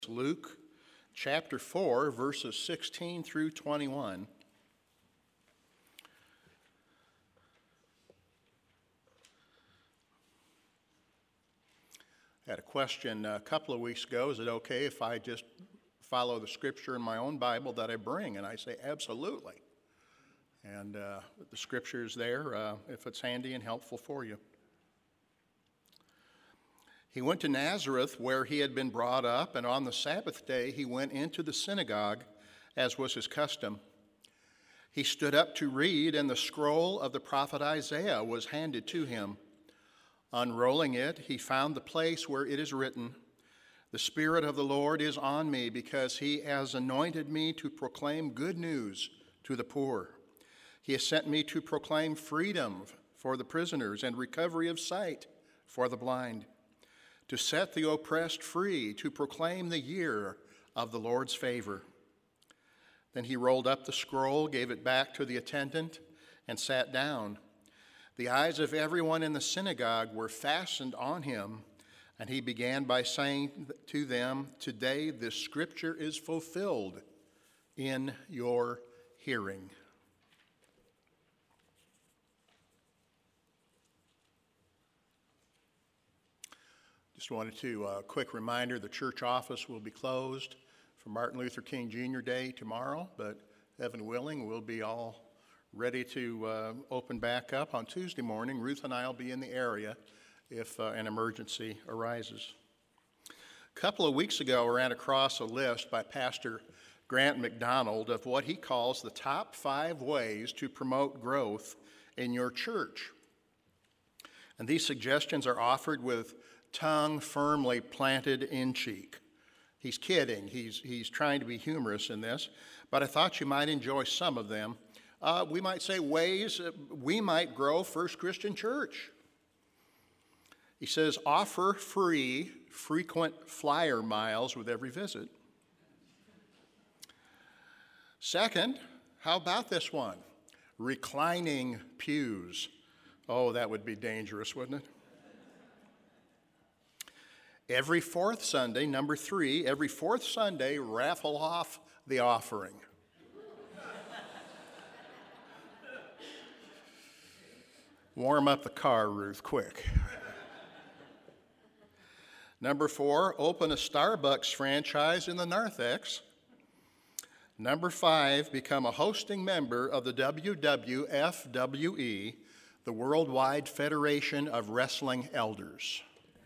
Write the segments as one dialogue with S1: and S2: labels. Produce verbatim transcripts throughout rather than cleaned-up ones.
S1: Luke chapter four, verses sixteen through twenty-one. I had a question a couple of weeks ago. Is it okay if I just follow the scripture in my own Bible that I bring? And I say, absolutely. And uh, the scripture is there uh, if it's handy and helpful for you. He went to Nazareth, where he had been brought up, and on the Sabbath day he went into the synagogue, as was his custom. He stood up to read, and the scroll of the prophet Isaiah was handed to him. Unrolling it, he found the place where it is written, "The Spirit of the Lord is on me, because he has anointed me to proclaim good news to the poor. He has sent me to proclaim freedom for the prisoners and recovery of sight for the blind, to set the oppressed free, to proclaim the year of the Lord's favor." Then he rolled up the scroll, gave it back to the attendant, and sat down. The eyes of everyone in the synagogue were fastened on him, and he began by saying to them, "Today this scripture is fulfilled in your hearing." Just wanted to, a uh, quick reminder, the church office will be closed for Martin Luther King Junior Day tomorrow, but heaven willing, we'll be all ready to uh, open back up on Tuesday morning. Ruth and I will be in the area if uh, an emergency arises. A couple of weeks ago, I ran across a list by Pastor Grant McDonald of what he calls the top five ways to promote growth in your church. And these suggestions are offered with tongue firmly planted in cheek. He's kidding. He's, he's trying to be humorous in this, but I thought you might enjoy some of them. Uh, we might say ways we might grow First Christian Church. He says, offer free, frequent flyer miles with every visit. Second, how about this one? Reclining pews. Oh, that would be dangerous, wouldn't it? Every fourth Sunday, number three, every fourth Sunday, raffle off the offering. Warm up the car, Ruth, quick. Number four, open a Starbucks franchise in the narthex. Number five, become a hosting member of the W W F W E, the Worldwide Federation of Wrestling Elders.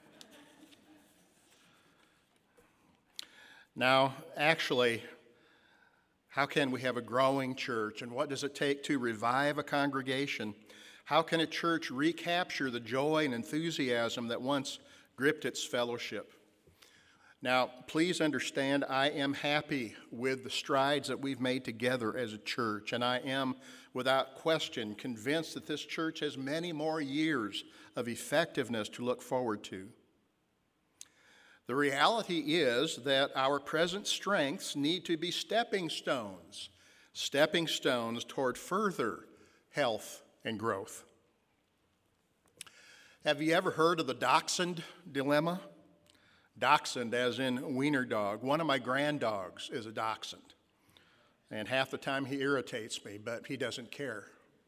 S1: Now, actually, how can we have a growing church, and what does it take to revive a congregation? How can a church recapture the joy and enthusiasm that once gripped its fellowship? Now, please understand, I am happy with the strides that we've made together as a church, and I am, without question, convinced that this church has many more years of effectiveness to look forward to. The reality is that our present strengths need to be stepping stones, stepping stones toward further health and growth. Have you ever heard of the dachshund dilemma? Dachshund as in wiener dog. One of my grand dogs is a dachshund, and half the time he irritates me, but he doesn't care.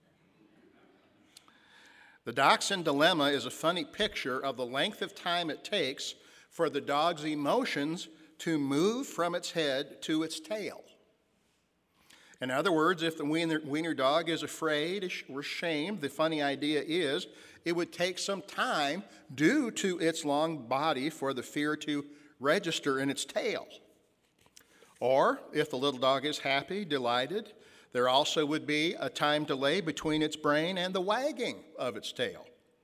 S1: The dachshund dilemma is a funny picture of the length of time it takes for the dog's emotions to move from its head to its tail. In other words, if the wiener, wiener dog is afraid or ashamed, the funny idea is it would take some time due to its long body for the fear to register in its tail. Or if the little dog is happy, delighted, there also would be a time delay between its brain and the wagging of its tail.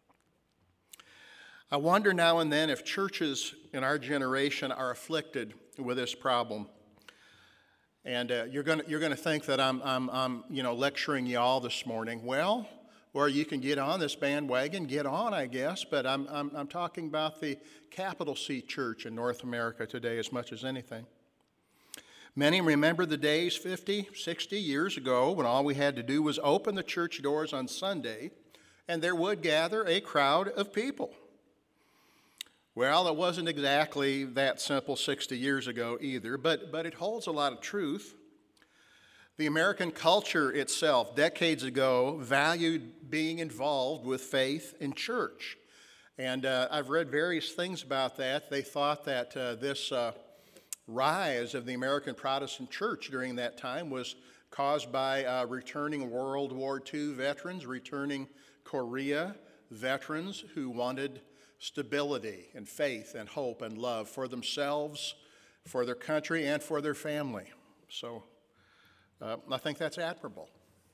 S1: I wonder now and then if churches in our generation are afflicted with this problem. And uh, you're going you're to think that I'm, I'm, I'm you know, lecturing you all this morning. Well, or you can get on this bandwagon, get on, I guess, but I'm, I'm, I'm talking about the capital C church in North America today as much as anything. Many remember the days fifty, sixty years ago when all we had to do was open the church doors on Sunday, and there would gather a crowd of people. Well, it wasn't exactly that simple sixty years ago either, but, but it holds a lot of truth. The American culture itself, decades ago, valued being involved with faith in church. And uh, I've read various things about that. They thought that uh, this uh, rise of the American Protestant church during that time was caused by uh, returning World War Two veterans, returning Korea veterans who wanted stability and faith and hope and love for themselves, for their country, and for their family. So uh, I think that's admirable.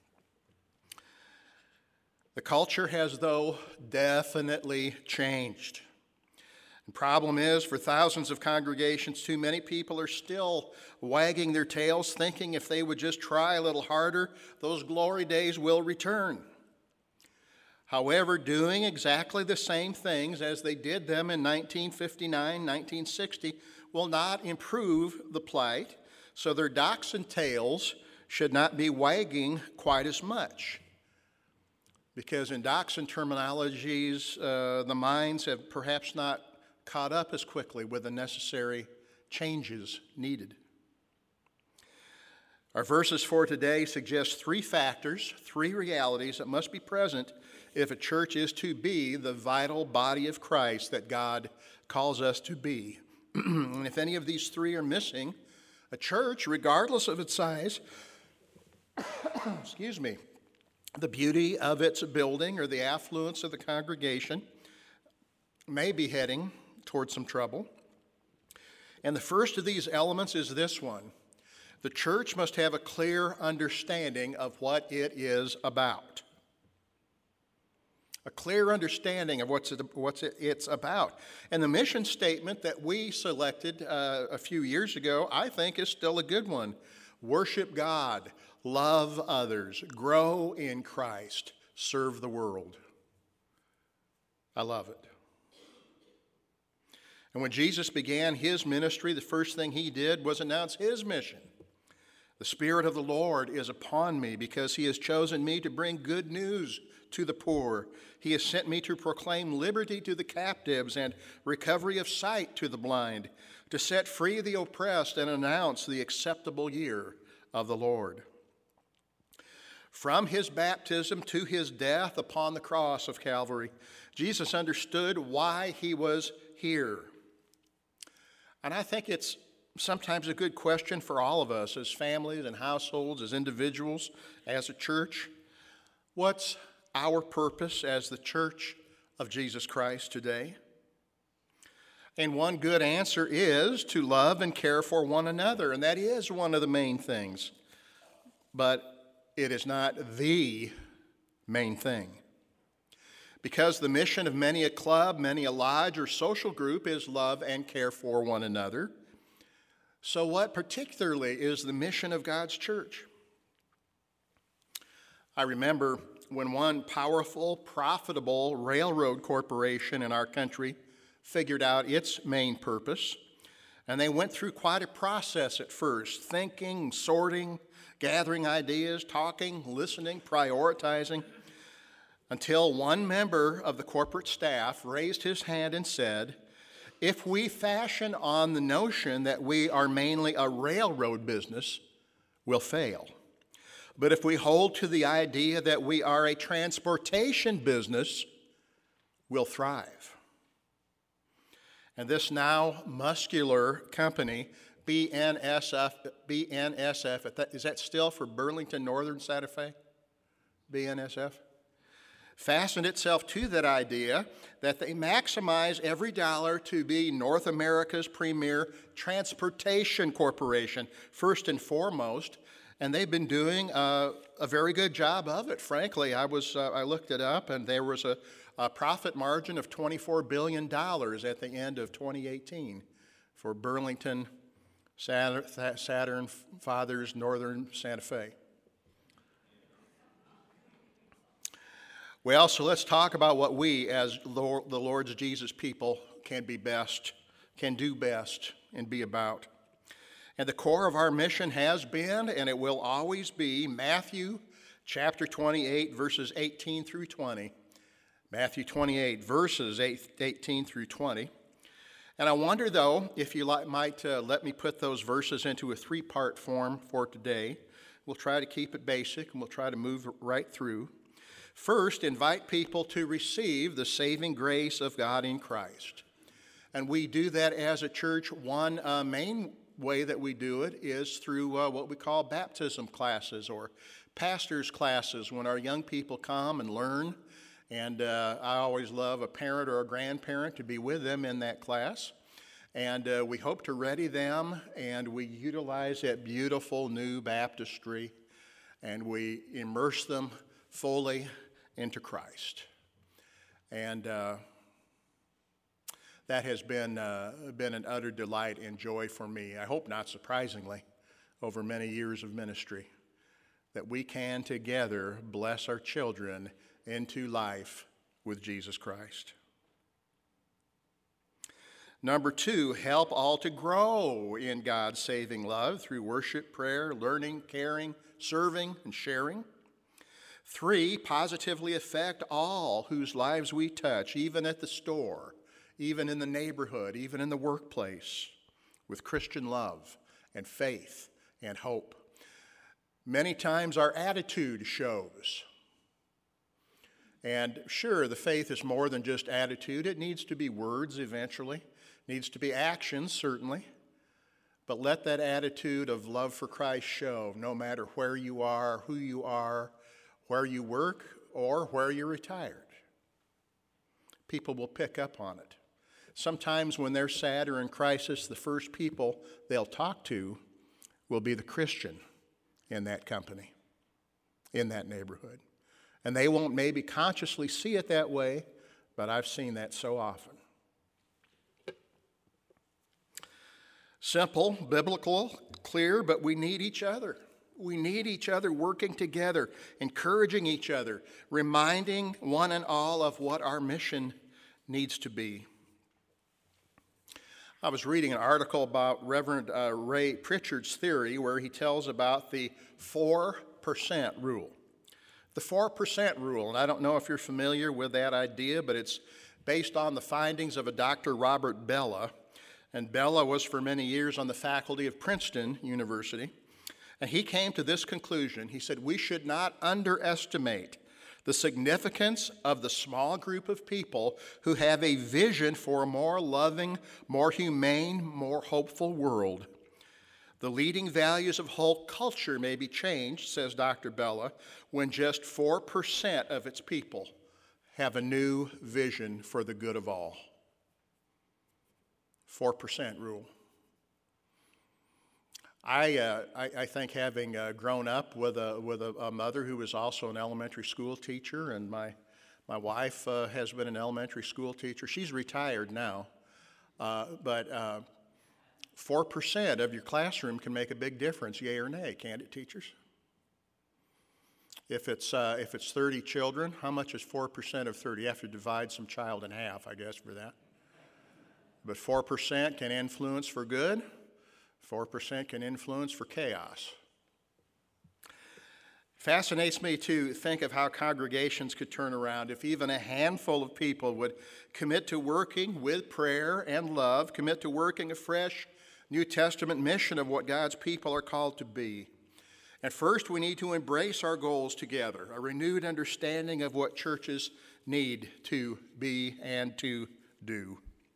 S1: The culture has, though, definitely changed. The problem is, for thousands of congregations, too many people are still wagging their tails, thinking if they would just try a little harder, those glory days will return. However, doing exactly the same things as they did them in nineteen fifty-nine, nineteen sixty will not improve the plight, so their dachshund tails should not be wagging quite as much. Because in dachshund terminologies, uh, the minds have perhaps not caught up as quickly with the necessary changes needed. Our verses for today suggest three factors, three realities that must be present if a church is to be the vital body of Christ that God calls us to be. And if any of these three are missing, a church, regardless of its size, excuse me, the beauty of its building or the affluence of the congregation may be heading towards some trouble. And the first of these elements is this one. The church must have a clear understanding of what it is about. A clear understanding of what's it, what's it, it's about. And the mission statement that we selected uh, a few years ago, I think, is still a good one. Worship God, love others, grow in Christ, serve the world. I love it. And when Jesus began his ministry, the first thing he did was announce his mission. The Spirit of the Lord is upon me because he has chosen me to bring good news to the poor. He has sent me to proclaim liberty to the captives and recovery of sight to the blind, to set free the oppressed and announce the acceptable year of the Lord. From his baptism to his death upon the cross of Calvary, Jesus understood why he was here. And I think it's sometimes a good question for all of us as families and households, as individuals, as a church. What's our purpose as the church of Jesus Christ today? And one good answer is to love and care for one another, and that is one of the main things. But it is not the main thing. Because the mission of many a club, many a lodge or social group is love and care for one another. So what particularly is the mission of God's church? I remember when one powerful, profitable railroad corporation in our country figured out its main purpose, and they went through quite a process at first, thinking, sorting, gathering ideas, talking, listening, prioritizing, until one member of the corporate staff raised his hand and said, if we fashion on the notion that we are mainly a railroad business, we'll fail. But if we hold to the idea that we are a transportation business, we'll thrive. And this now muscular company, B N S F, B N S F, is that still for Burlington Northern Santa Fe? B N S F? Fastened itself to that idea that they maximize every dollar to be North America's premier transportation corporation, first and foremost, and they've been doing a, a very good job of it, frankly. I was uh, I looked it up, and there was a, a profit margin of twenty-four billion dollars at the end of twenty eighteen for Burlington Saturn Fathers Northern Santa Fe. Well, so let's talk about what we, as Lord, the Lord's Jesus people, can be best, can do best, and be about. And the core of our mission has been, and it will always be, Matthew chapter twenty-eight, verses eighteen through twenty. Matthew twenty-eight, verses eighteen through twenty. And I wonder, though, if you li- might uh, let me put those verses into a three-part form for today. We'll try to keep it basic, and we'll try to move right through. First, invite people to receive the saving grace of God in Christ. And we do that as a church. One uh, main way that we do it is through uh, what we call baptism classes or pastors' classes, when our young people come and learn. And uh, I always love a parent or a grandparent to be with them in that class. And uh, we hope to ready them, and we utilize that beautiful new baptistry, and we immerse them fully into Christ. And uh, that has been, uh, been an utter delight and joy for me, I hope not surprisingly, over many years of ministry, that we can together bless our children into life with Jesus Christ. Number two, help all to grow in God's saving love through worship, prayer, learning, caring, serving, and sharing. Three, positively affect all whose lives we touch, even at the store, even in the neighborhood, even in the workplace, with Christian love and faith and hope. Many times our attitude shows. And sure, the faith is more than just attitude. It needs to be words eventually. It needs to be actions, certainly. But let that attitude of love for Christ show, no matter where you are, who you are, where you work, or where you're retired. People will pick up on it. Sometimes when they're sad or in crisis, the first people they'll talk to will be the Christian in that company, in that neighborhood. And they won't maybe consciously see it that way, but I've seen that so often. Simple, biblical, clear, but we need each other. We need each other working together, encouraging each other, reminding one and all of what our mission needs to be. I was reading an article about Reverend uh, Ray Pritchard's theory, where he tells about the four percent rule. The four percent rule, and I don't know if you're familiar with that idea, but it's based on the findings of a Doctor Robert Bellah. And Bellah was for many years on the faculty of Princeton University. And he came to this conclusion. He said, we should not underestimate the significance of the small group of people who have a vision for a more loving, more humane, more hopeful world. The leading values of whole culture may be changed, says Doctor Bellah, when just four percent of its people have a new vision for the good of all. four percent rule. I, uh, I, I think having uh, grown up with a with a, a mother who was also an elementary school teacher, and my my wife uh, has been an elementary school teacher. She's retired now, uh, but uh, four percent of your classroom can make a big difference, yay or nay, can't it, teachers? If it's uh, if it's thirty children, how much is four percent of thirty? You have to divide some child in half, I guess, for that. But four percent can influence for good. four percent can influence for chaos. Fascinates me to think of how congregations could turn around if even a handful of people would commit to working with prayer and love, commit to working a fresh New Testament mission of what God's people are called to be. And first, we need to embrace our goals together, a renewed understanding of what churches need to be and to do.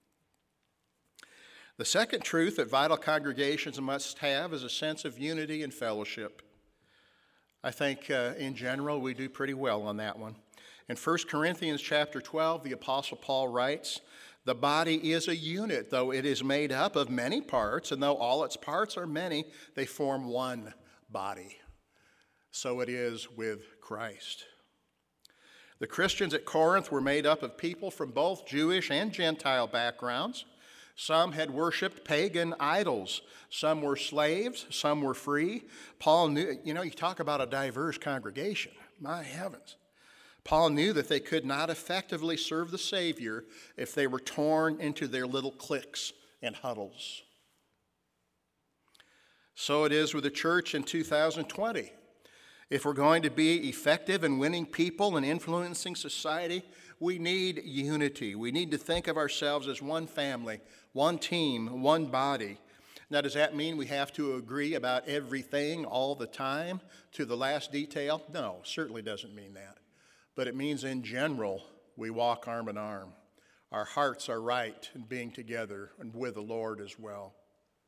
S1: The second truth that vital congregations must have is a sense of unity and fellowship. I think uh, in general we do pretty well on that one. In First Corinthians chapter twelve, the Apostle Paul writes, the body is a unit, though it is made up of many parts, and though all its parts are many, they form one body. So it is with Christ. The Christians at Corinth were made up of people from both Jewish and Gentile backgrounds. Some had worshiped pagan idols. Some were slaves. Some were free. Paul knew, you know, you talk about a diverse congregation. My heavens. Paul knew that they could not effectively serve the Savior if they were torn into their little cliques and huddles. So it is with the church in two thousand twenty. If we're going to be effective in winning people and influencing society, we need unity. We need to think of ourselves as one family, one team, one body. Now, does that mean we have to agree about everything all the time to the last detail? No, certainly doesn't mean that. But it means in general, we walk arm in arm. Our hearts are right in being together and with the Lord as well.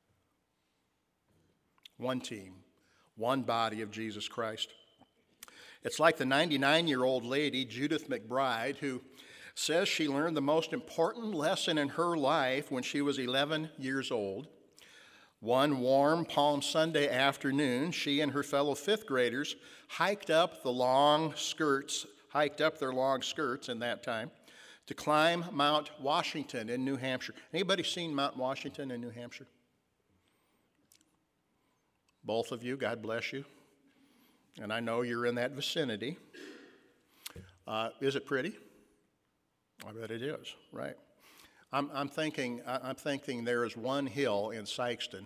S1: One team, one body of Jesus Christ. It's like the ninety-nine-year-old lady, Judith McBride, who says she learned the most important lesson in her life when she was eleven years old. One warm Palm Sunday afternoon, she and her fellow fifth graders hiked up the long skirts, hiked up their long skirts in that time to climb Mount Washington in New Hampshire. Anybody seen Mount Washington in New Hampshire? Both of you, God bless you. And I know you're in that vicinity. Uh, is it pretty? I bet it is, right? I'm, I'm thinking I'm thinking there is one hill in Sikeston,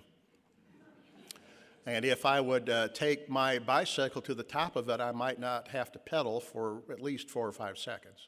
S1: and if I would uh, take my bicycle to the top of it, I might not have to pedal for at least four or five seconds.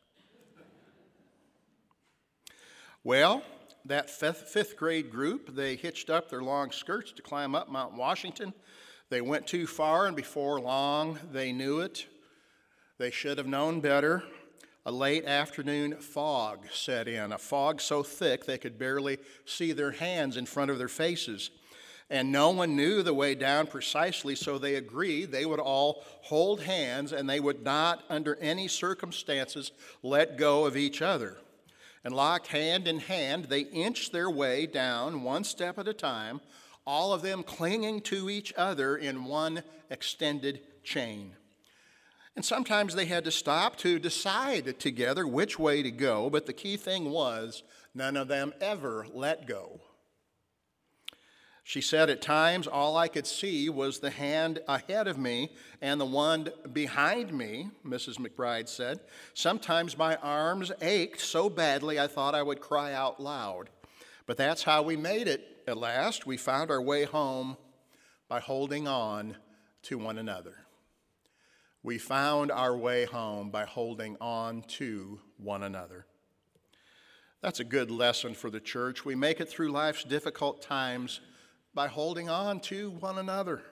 S1: Well, that fifth, fifth grade group, they hitched up their long skirts to climb up Mount Washington. They went too far, and before long, they knew it. They should have known better. A late afternoon fog set in, a fog so thick they could barely see their hands in front of their faces. And no one knew the way down precisely, so they agreed they would all hold hands and they would not, under any circumstances, let go of each other. And locked hand in hand, they inched their way down one step at a time, all of them clinging to each other in one extended chain. And sometimes they had to stop to decide together which way to go, but the key thing was none of them ever let go. She said, at times all I could see was the hand ahead of me and the one behind me, Missus McBride said. Sometimes my arms ached so badly I thought I would cry out loud. But that's how we made it at last. We found our way home by holding on to one another. We found our way home by holding on to one another. That's a good lesson for the church. We make it through life's difficult times by holding on to one another.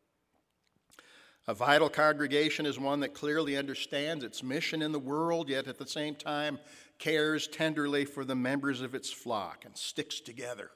S1: A vital congregation is one that clearly understands its mission in the world, yet at the same time cares tenderly for the members of its flock and sticks together.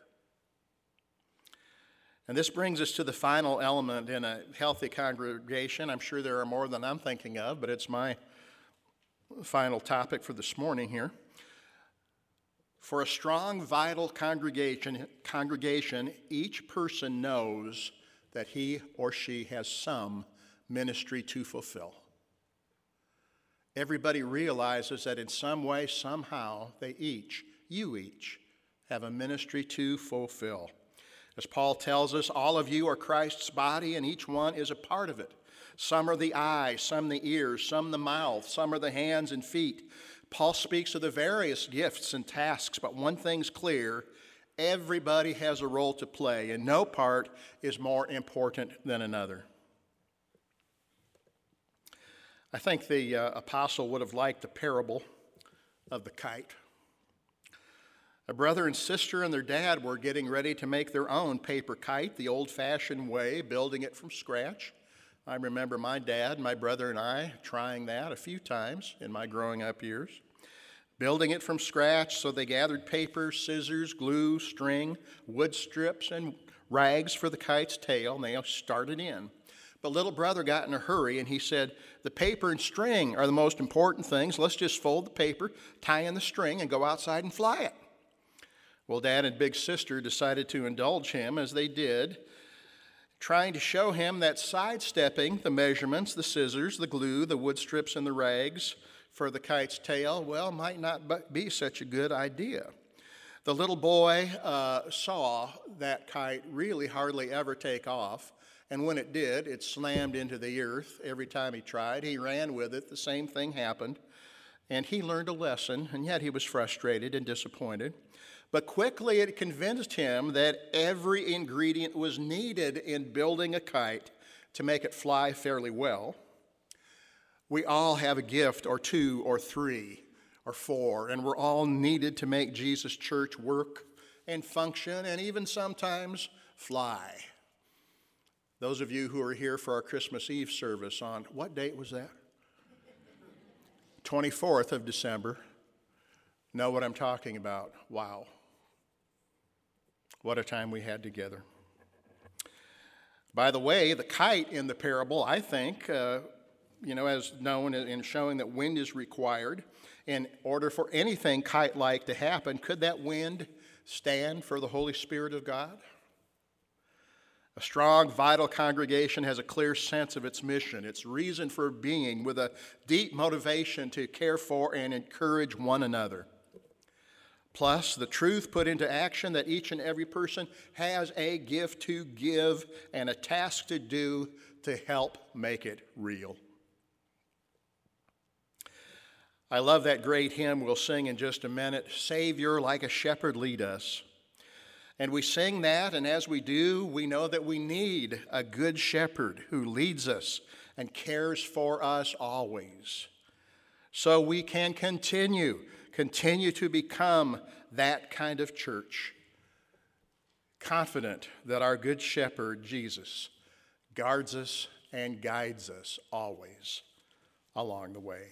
S1: And this brings us to the final element in a healthy congregation. I'm sure there are more than I'm thinking of, but it's my final topic for this morning here. For a strong, vital congregation, congregation, each person knows that he or she has some ministry to fulfill. Everybody realizes that in some way, somehow, they each, you each, have a ministry to fulfill. As Paul tells us, all of you are Christ's body, and each one is a part of it. Some are the eye, some the ears, some the mouth, some are the hands and feet. Paul speaks of the various gifts and tasks, but one thing's clear: everybody has a role to play, and no part is more important than another. I think the uh, apostle would have liked the parable of the kite. A brother and sister and their dad were getting ready to make their own paper kite the old-fashioned way, building it from scratch. I remember my dad, my brother, and I trying that a few times in my growing up years. Building it from scratch, so they gathered paper, scissors, glue, string, wood strips, and rags for the kite's tail, and they started in. But little brother got in a hurry, and he said, the paper and string are the most important things. Let's just fold the paper, tie in the string, and go outside and fly it. Well, Dad and big sister decided to indulge him, as they did, trying to show him that sidestepping the measurements, the scissors, the glue, the wood strips, and the rags for the kite's tail, well, might not be such a good idea. The little boy uh, saw that kite really hardly ever take off, and when it did, it slammed into the earth every time he tried. He ran with it. The same thing happened, and he learned a lesson, and yet he was frustrated and disappointed. But quickly it convinced him that every ingredient was needed in building a kite to make it fly fairly well. We all have a gift or two or three or four, and we're all needed to make Jesus' church work and function and even sometimes fly. Those of you who are here for our Christmas Eve service on, what date was that? twenty-fourth of December. Know what I'm talking about. Wow. What a time we had together. By the way, the kite in the parable, I think, uh, you know, as known in showing that wind is required, in order for anything kite-like to happen, could that wind stand for the Holy Spirit of God? A strong, vital congregation has a clear sense of its mission, its reason for being, with a deep motivation to care for and encourage one another. Plus, the truth put into action that each and every person has a gift to give and a task to do to help make it real. I love that great hymn we'll sing in just a minute, Savior, like a shepherd lead us. And we sing that, and as we do, we know that we need a good shepherd who leads us and cares for us always. So we can continue, continue to become that kind of church, confident that our good shepherd, Jesus, guards us and guides us always along the way.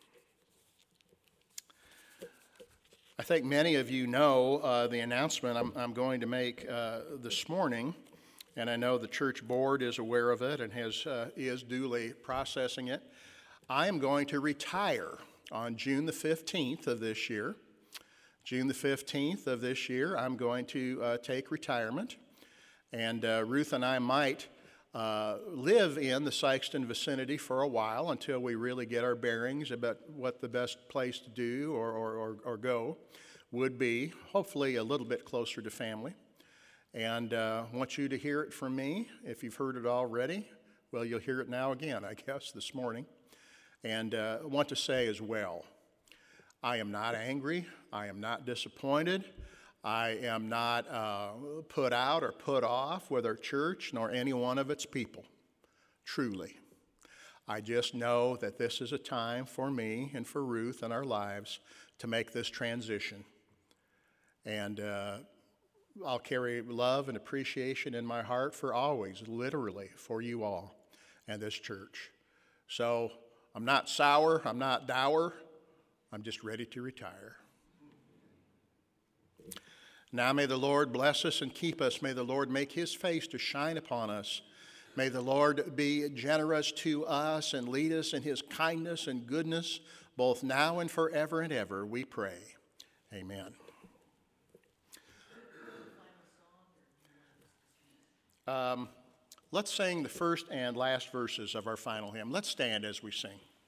S1: I think many of you know uh, the announcement I'm, I'm going to make uh, this morning, and I know the church board is aware of it and has uh, is duly processing it. I am going to retire on June the fifteenth of this year. June the fifteenth of this year, I'm going to uh, take retirement, and uh, Ruth and I might uh, live in the Sikeston vicinity for a while until we really get our bearings about what the best place to do or, or, or, or go would be, hopefully a little bit closer to family. And uh, I want you to hear it from me. If you've heard it already, well, you'll hear it now again, I guess, this morning. And uh, I want to say as well, I am not angry. I am not disappointed. I am not uh, put out or put off with our church nor any one of its people, truly. I just know that this is a time for me and for Ruth and our lives to make this transition. And uh, I'll carry love and appreciation in my heart for always, literally, for you all and this church. So I'm not sour, I'm not dour, I'm just ready to retire. Now may the Lord bless us and keep us. May the Lord make his face to shine upon us. May the Lord be generous to us and lead us in his kindness and goodness, both now and forever and ever, we pray. Amen. Um, let's sing the first and last verses of our final hymn. Let's stand as we sing.